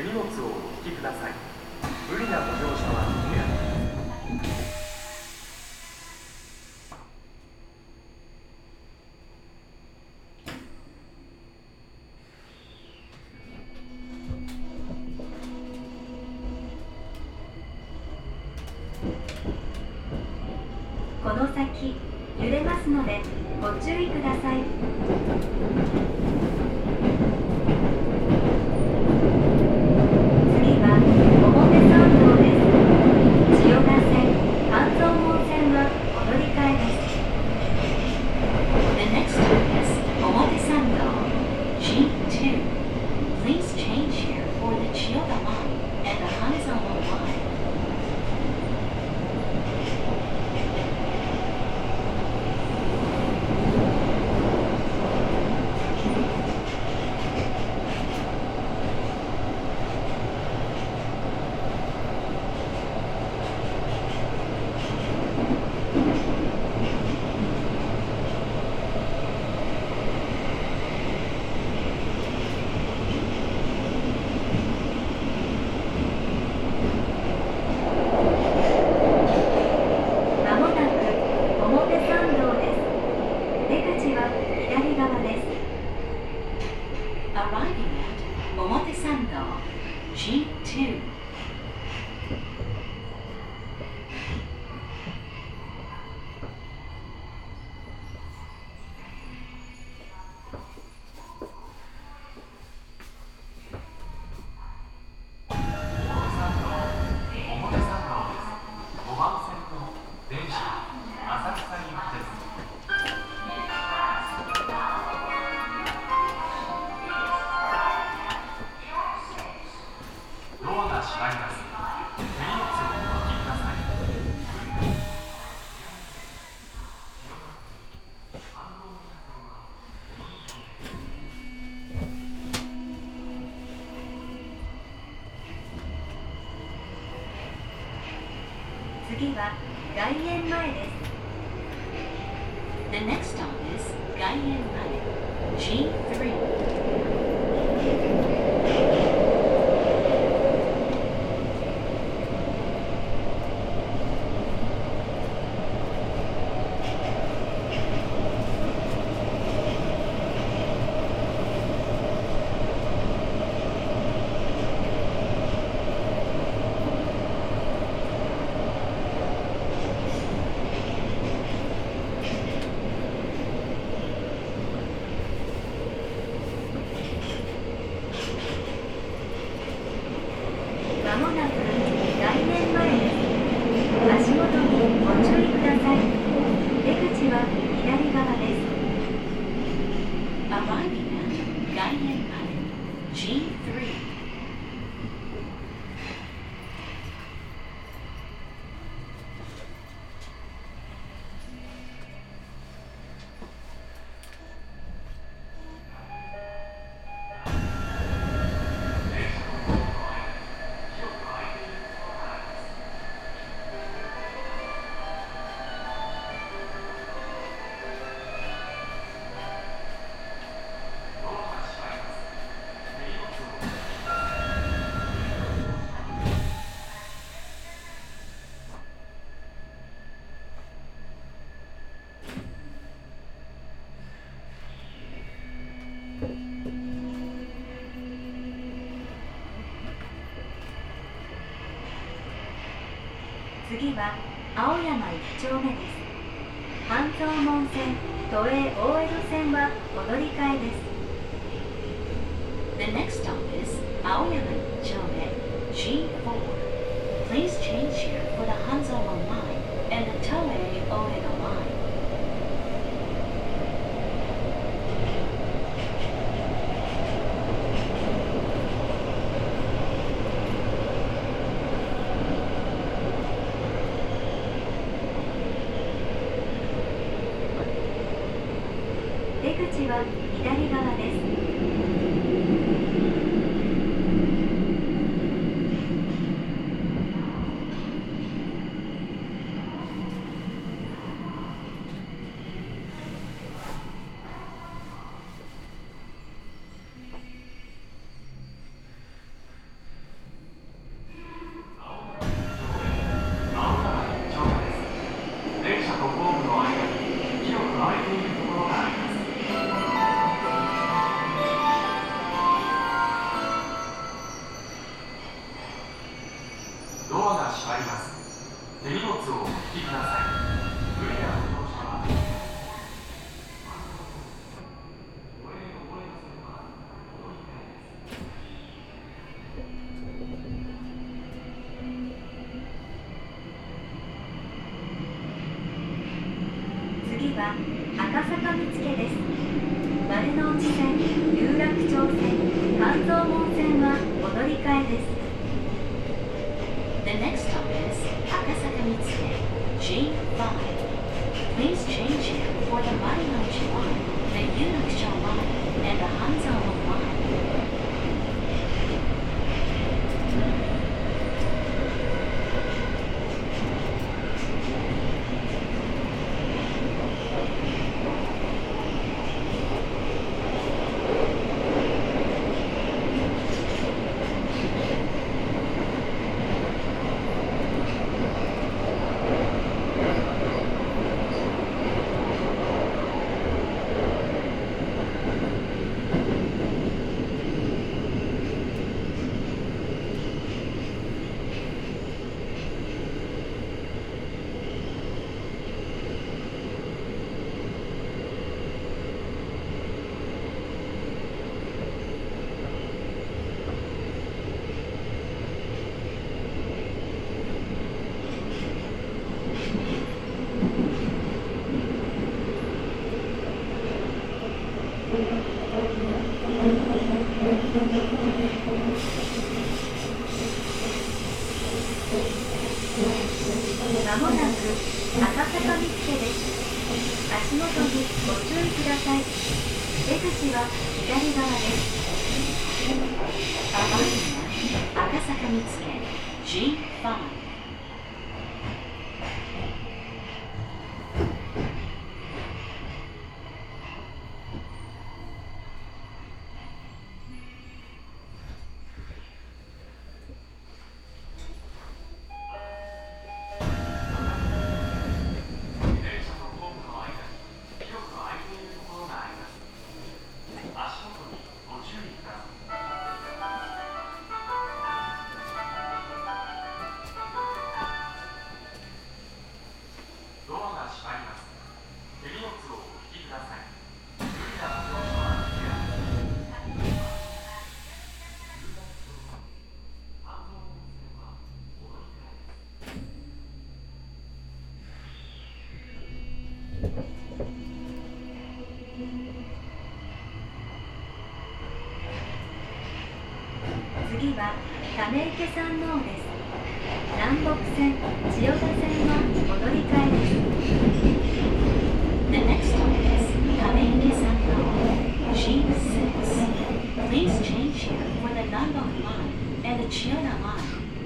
手荷物をお引きください。無理なご乗車はおやめ。 この先揺れますのでご注意ください。次は表参道です。千代田線、半蔵門線はお乗り換えです。 The next stop is Omotesando, G2. Please change here for the Chiyoda line and the Hanzomon line. まもなく表参道です。出口は左側です。 Arriving at Omotesando, G2. 次は外苑前です。 The next stop is Gaien-Mane, G3. まもなく外苑前です。足元にご注意ください。出口は左側です。 Arriving at Gaien-Mane, G3. 次は青山一丁目です。半蔵門線、都営大江戸線はお乗り換えです。 The next stop is Aoyama Ichome, G4. Please change here for the Hanzomon line and the Toei Oedo line. 出口は左側です。 赤坂見附です。丸の内線、有楽町線、半蔵門線はお乗り換えです。 The next stop is Akasaka Mitsuke, G5. Please change here for the Marunouchi line, the Yurakucho line, and the Hanzomon line. まもなく赤坂見附です。足元にご注意ください。出口は左側です。 Amaya, Akasaka Mitsuke, G5. 次は溜池山王です。南北線、千代田線はお乗り換えです。 The next stop is Tameke Sando, G6. Please change here for the Nanbok line and the Chiyoda line.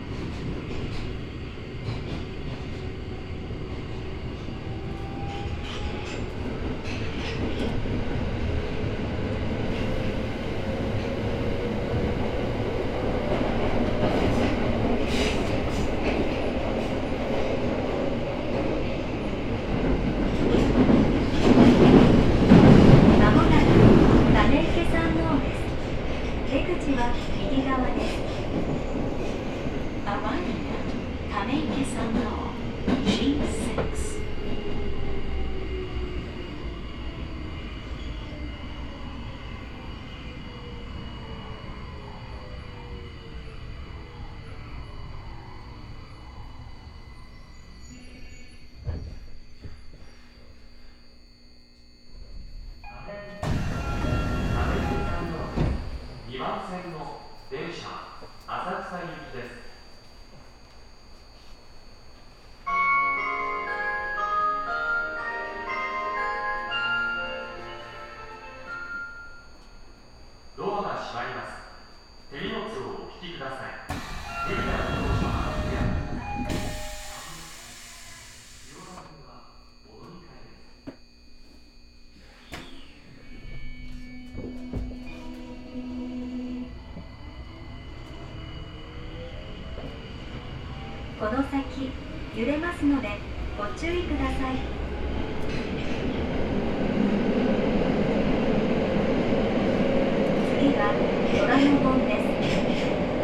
2番線の電車浅草行きです。ドアが閉まります。手荷物をお引きください。無理なご乗車はおやめください。千代田線はお乗り換えです。 この先揺れますのでご注意ください。次は虎ノ門です。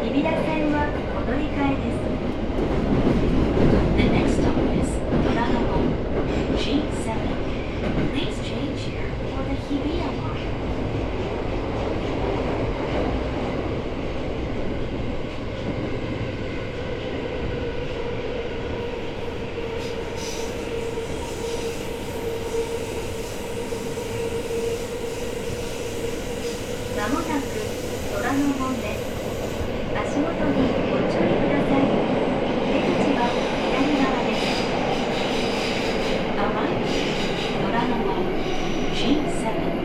日比谷線はお乗り換えです。 The next stop is Toranomon, G7. Please change here for the Hibiya line. こまもなく虎ノ門です。足元にご注意ください。出口は左側です。 Arriving Doraemon G7.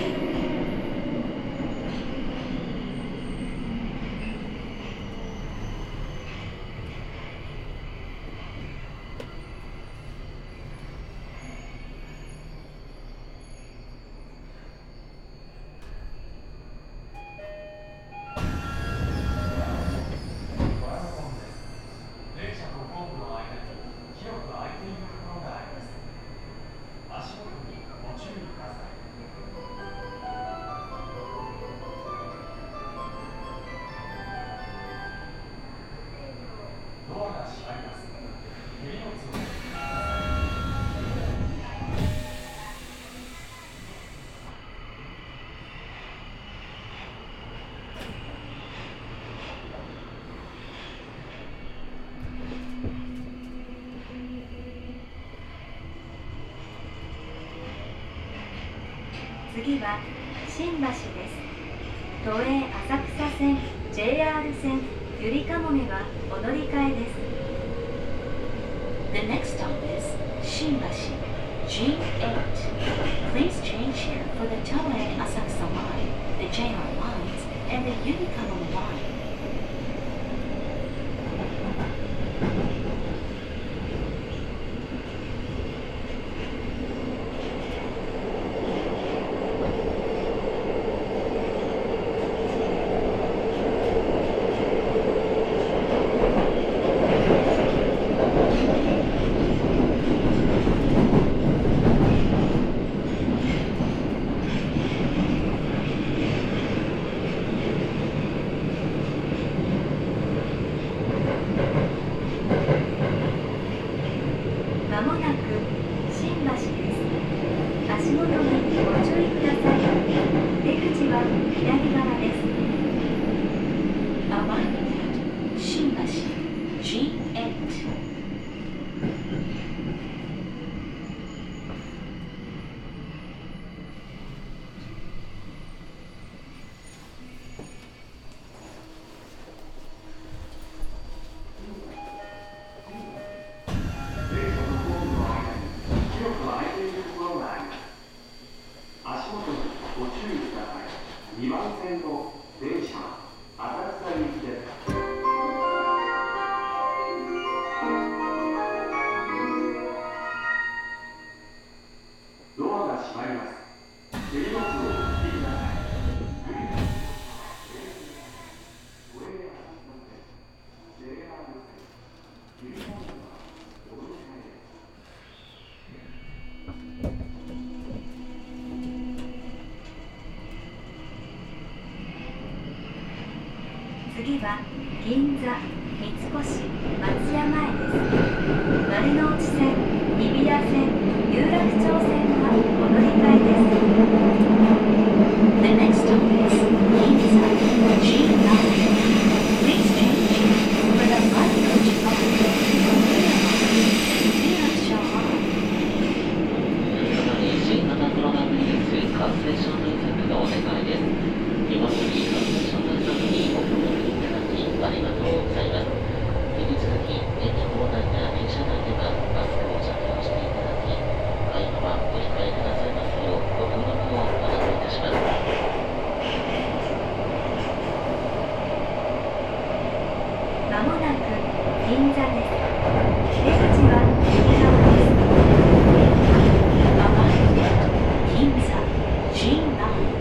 次は新橋です。都営浅草線、JR 線、ゆりかもめはお乗り換えです。 The next stop is Shinbashi G8. Please change here for the Toei Asakusa line, the JR lines, and the Yurikamome line. まもなく新橋です。足元にご注意ください。出口は左側です。 Arriving at Shinbashi G8. 2番線の電車浅草行きです。ドアが閉まります。手荷物をお引きください。 次は銀座、三越、松屋前です。丸の内線、日比谷線、有楽町線はお乗り換えです。 The next stop is Ginza G9. Please change here for the Marigold line, the Yurakucho line. 新型コロナウイルス感染症対策のお願いです。日本より感染症対策にお協力いただきありがとうございます。引き続き駅構内や電車内ではマスクを着用していただき、会話はお控えくださいますようご協力をお願いいたします。 まもなく銀座です。出口は右側です。 Arriving at Ginza G9.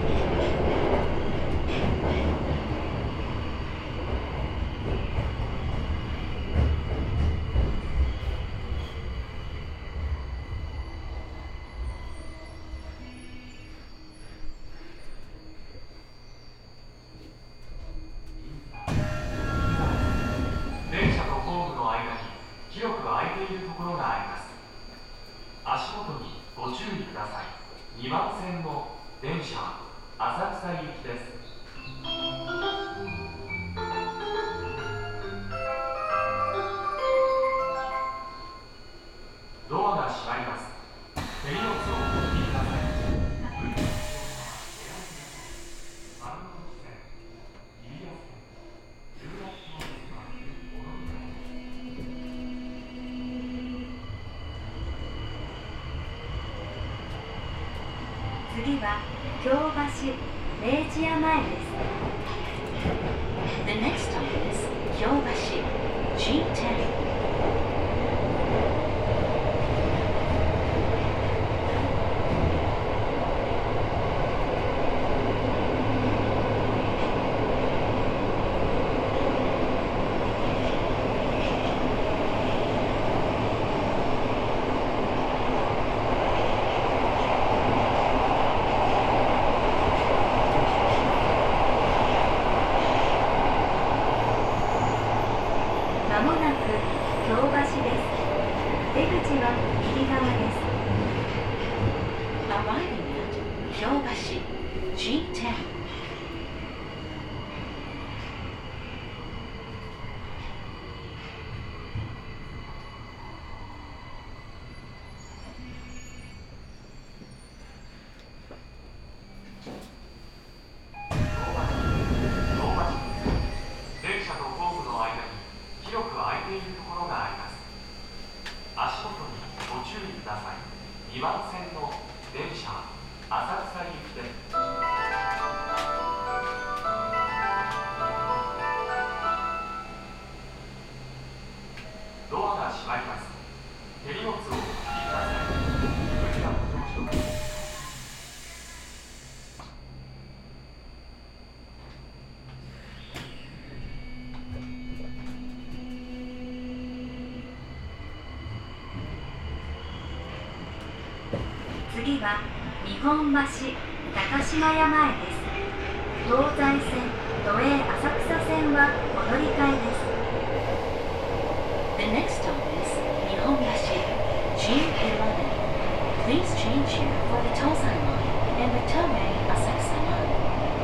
電車とホームの間に広く空いているところがあります。足元にご注意ください。2番線の電車浅草行きです。ドアが閉まります。手荷物をお引きください。 次は京橋明治屋前です。 The next stop is Kyobashi G10. まもなく京橋です。出口は右側です。 Arriving at Kyobashi G10. 電車とホームの間に広く空いているところがあります。足元にご注意ください。2番線の電車は浅草行きです。ドアが閉まります。手荷物をお引きください。無理なご乗車を。 次は日本橋高島屋前です。東西線都営浅草線はお乗り換えです。 The next stop is Nihonbashi G11. Please change here for the Tozai line and the Toei Asakusa line.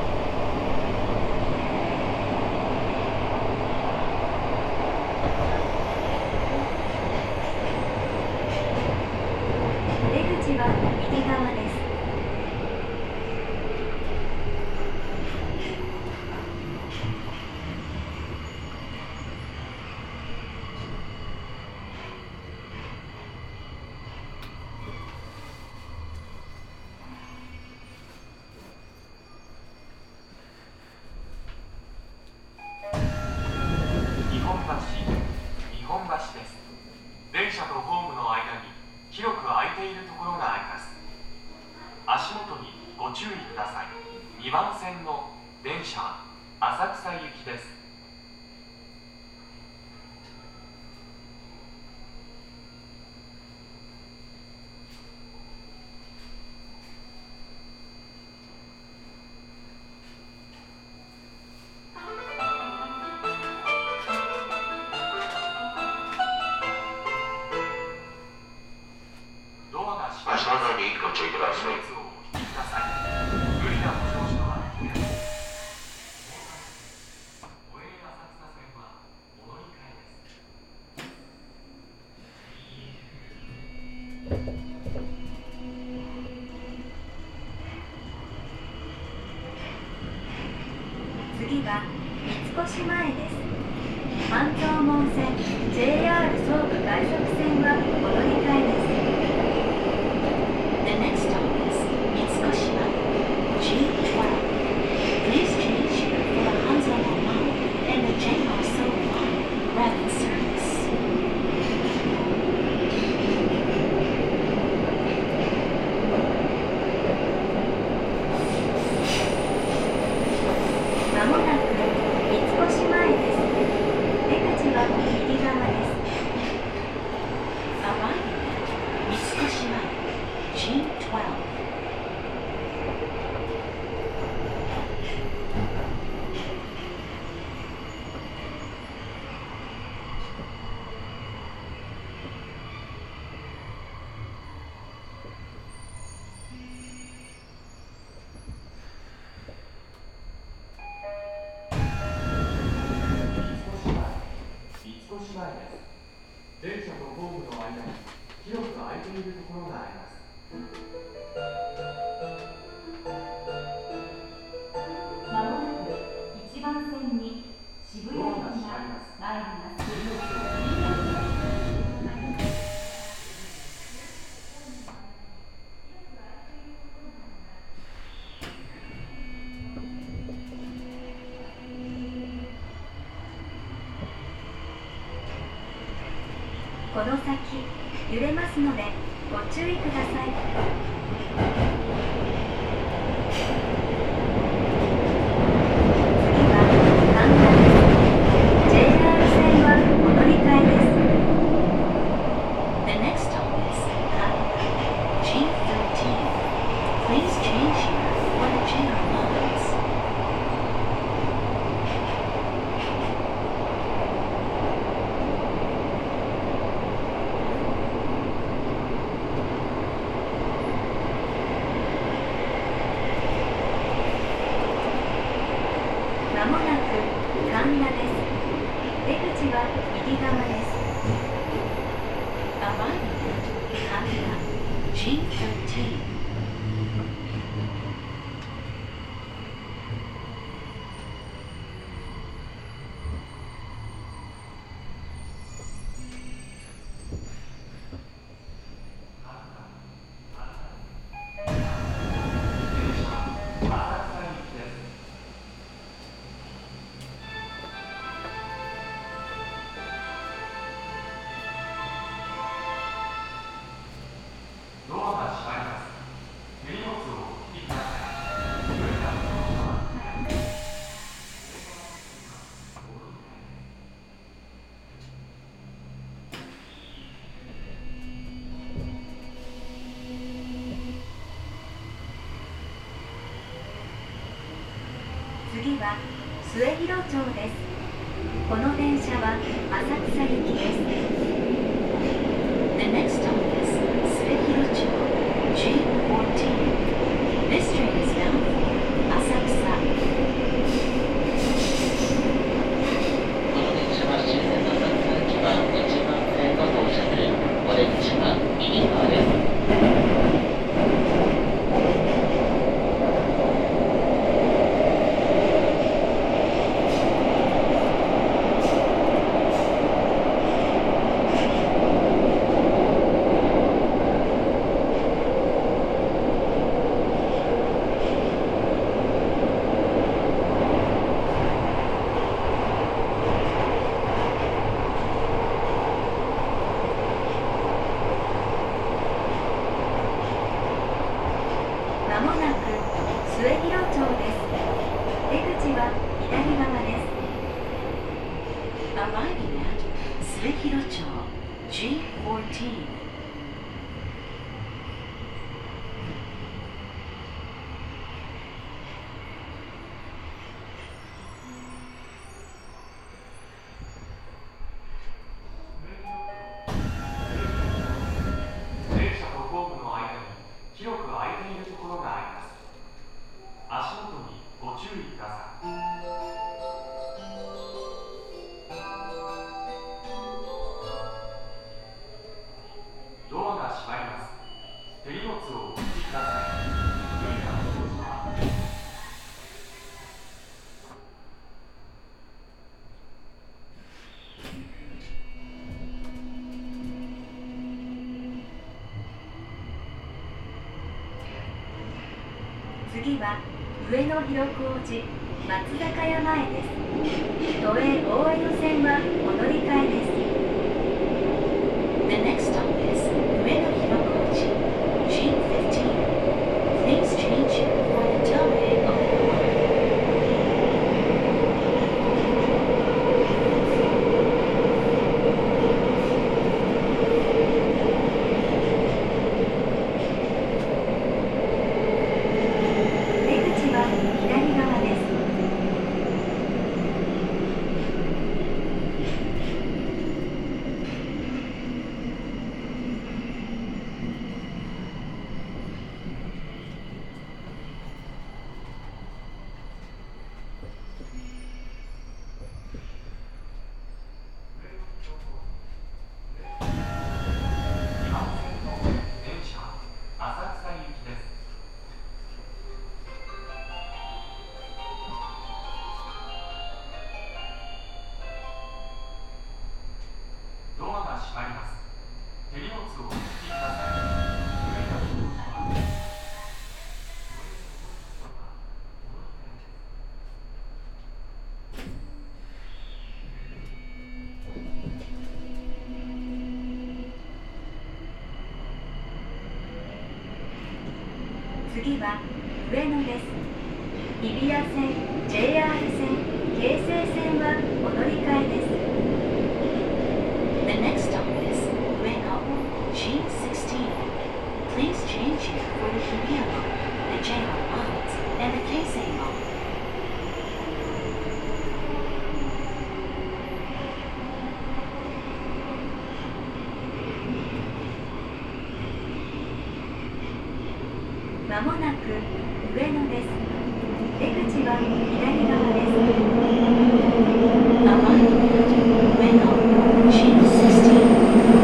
出口は右側です。 日本橋です。電車とホームの間に広く空いているところがあります。足元にご注意ください。2番線の電車は浅草行きです。 足元にご注意ください。 無理なご乗車はおやめください。都営浅草線はお乗り換えです。 次は三越前です。半蔵門線 JR 総武快速線はお乗り換えです。 The next stop is Mitsukoshima G12. Please change here for the Hanzomon line and the JR Soul line rapid service. まもなく三越前です。出口は右側です。 Arriving at Mitsukoshima G12. 三越前です。電車とホームの間に広く空いているところがあります。 まもなく1番線に渋谷駅が参ります。 この先揺れますのでご注意ください。次は神田です。 JR 線はお乗り換えです。 The next stop is Kanda, G13. Please change here for the JR lines. まもなく神田です。出口は右側です。 Arriving at Kanda, G13. ドアが閉まります。手荷物をお引きください。 次は末広町です。この電車は浅草行きです。 The next stop is Suehirocho, G14. This train is bound for Asakusa. この電車は終点の浅草駅は1番線の到着。お出口は右側です。 まもなく末広町です。出口は左側です。 Arriving at Suehirocho, G14. 電車とホームの間に広く空いているところがあります。足元にご注意ください。ドアが閉まります。手荷物をお引きください。良い方どうぞ。 次は上野広小路松坂屋前です。都営大江戸線はお乗り換えです。 The next stop is Ueno Hirokoji, G15. Please change here for the Toei Oedo line. 出口は左側です。 次は上野です。日比谷線、JR 線、京成線はお乗り換えです。 The next stop is Ueno G16. Please change here for the Hibiya line, the JR lines, and the Keisei line. まもなく上野です。出口は左側です。 Arriving at Ueno G16.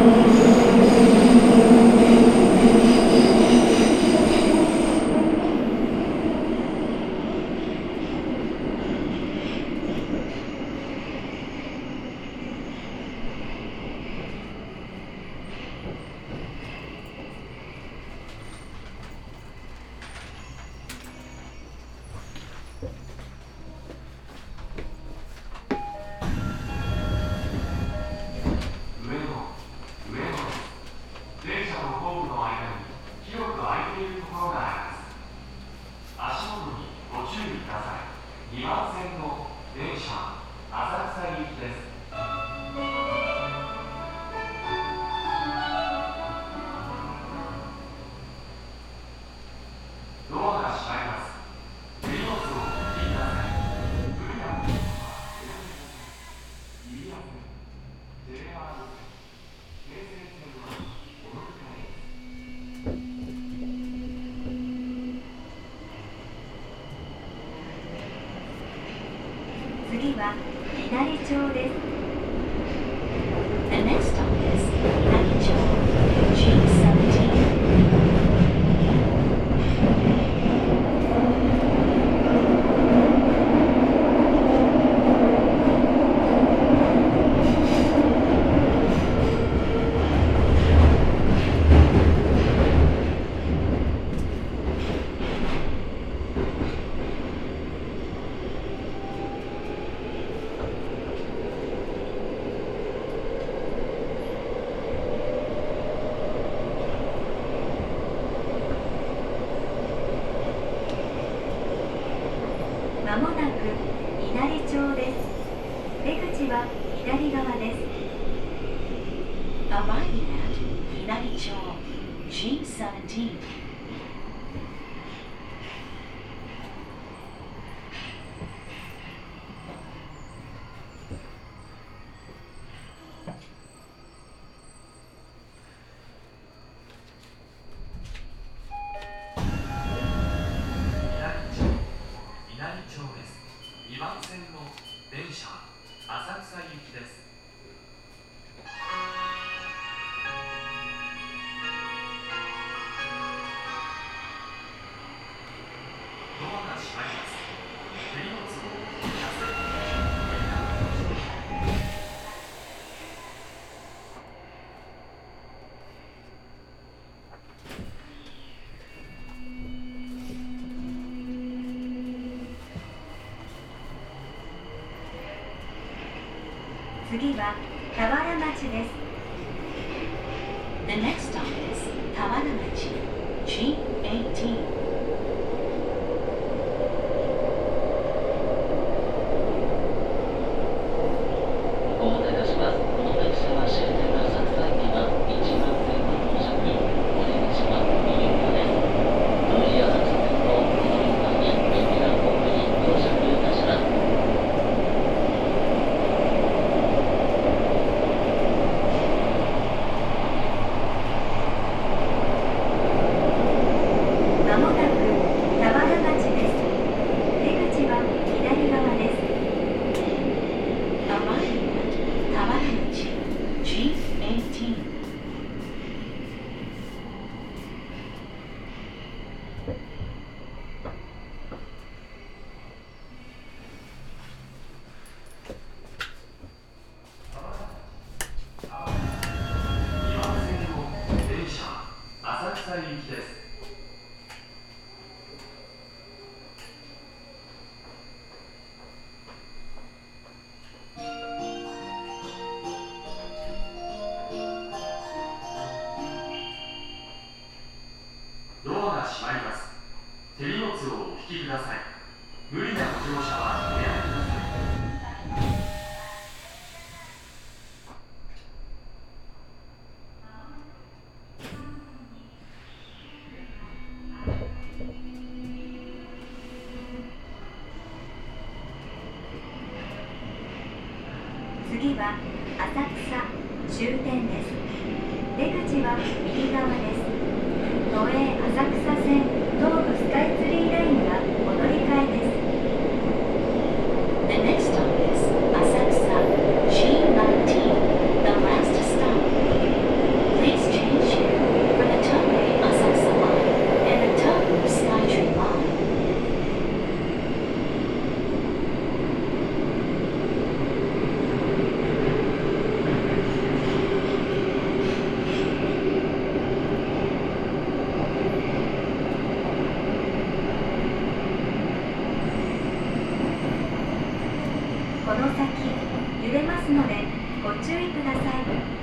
次は稲荷町です。 The next stop is Inagicho G17. まもなく稲荷町です。出口は左側です。 Arriving at Inagicho G17. 2番線の電車浅草行きです。ドアが閉まります。手荷物をキャステ次は田原町です。 The next stop is Tawanamachi G18. ご案内いたします。この電車は終点の浅草駅は1番線の到着、お出口は右側です。同意浅草線のお乗り換えに右側方向に到着いたします。 まも引きください。無理なご乗車はおやめください。 次は浅草終点です。出口は右側です。都営浅草線東武スカイツリーラインはお乗り換えです。 The next stop is Asakusa G19, the last stop. Please change here for the Toei Asakusa line and the Tobu Skytree line. この先揺れますのでご注意ください。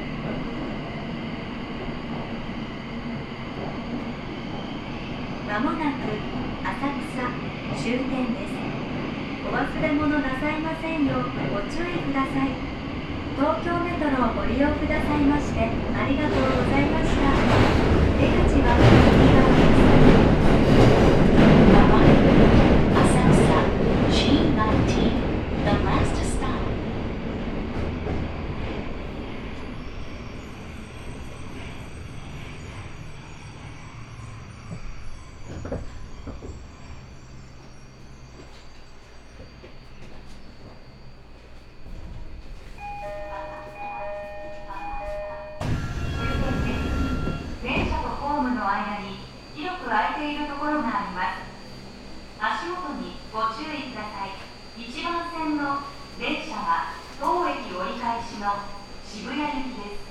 まもなく浅草終点です。お忘れ物なさいませんようご注意ください。東京メトロをご利用くださいましてありがとうございました。出口は右側です。 Asakusa G19, the last stop. 電車とホームの間に広く空いているところがあります。足元にご注意ください。1番線の電車は当駅折り返しの渋谷行きです。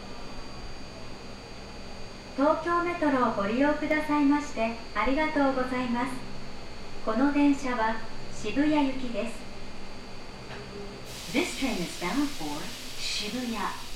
東京メトロをご利用くださいましてありがとうございます。この電車は渋谷行きです。 This train is bound for Shibuya.